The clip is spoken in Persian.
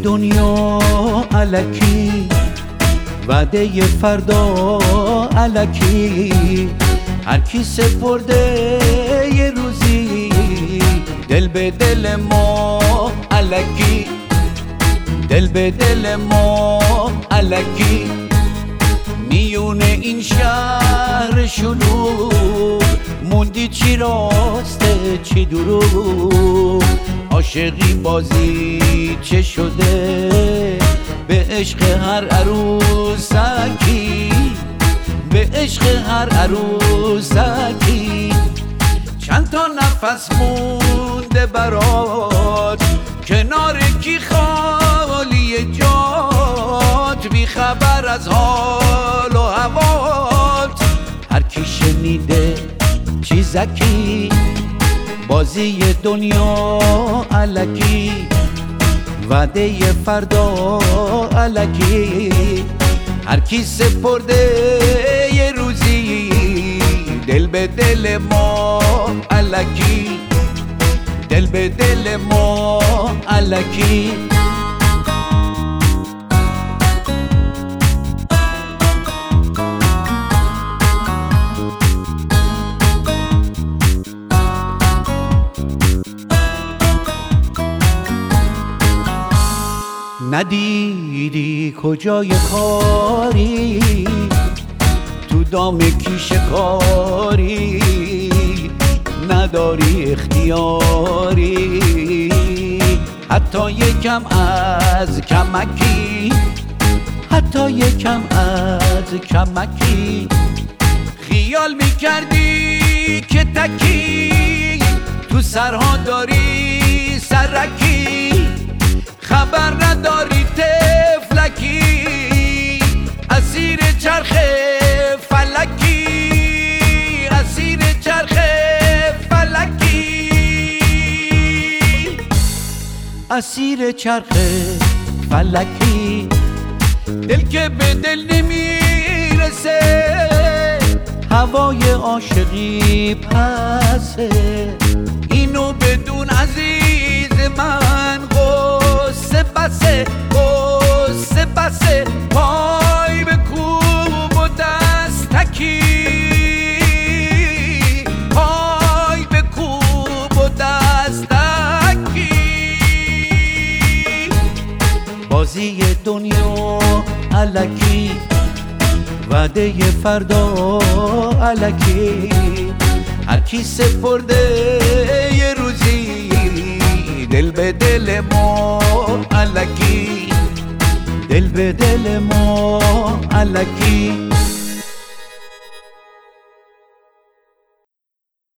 دنیا الکی، وعده فردا الکی، هر کی سپرده یه روزی دل به دل ما الکی، دل به دل ما الکی. میونه این شهر شلوغ موندی چی راسته چی دروغ، عاشقی بازی چه شده به عشق هر عروسکی، به عشق هر عروسکی. چند تا نفس مونده برات کنار کی خالی جات، بی خبر از حال و هوات. هر کی شنیده چیزکی بازی دنیا الکی، وعده فردا الکی، هر کی سپرده یه روزی دل به دل ما الکی، دل به دل ما الکی. ندیدی کجای کاری تو دام کی شکاری، نداری اختیاری حتی یکم از کمکی، حتی یکم از کمکی. خیال میکردی که تکی تو سرها داری سرکی، خبر نداری تفلکی اسیر چرخ فلکی، اسیر چرخ فلکی، اسیر چرخ فلکی. دل که به دل نمیرسه هوای عاشقی پسه، اینو بدون عزیز من قصه بسه، قصه بسه. پای به کوب و دستکی، پای به کوب و دستکی. بازی دنیا الکی، وعده فردا الکی، هر کی سپرده یه روزی دل به دل ما الکی، دل به دل ما الکی.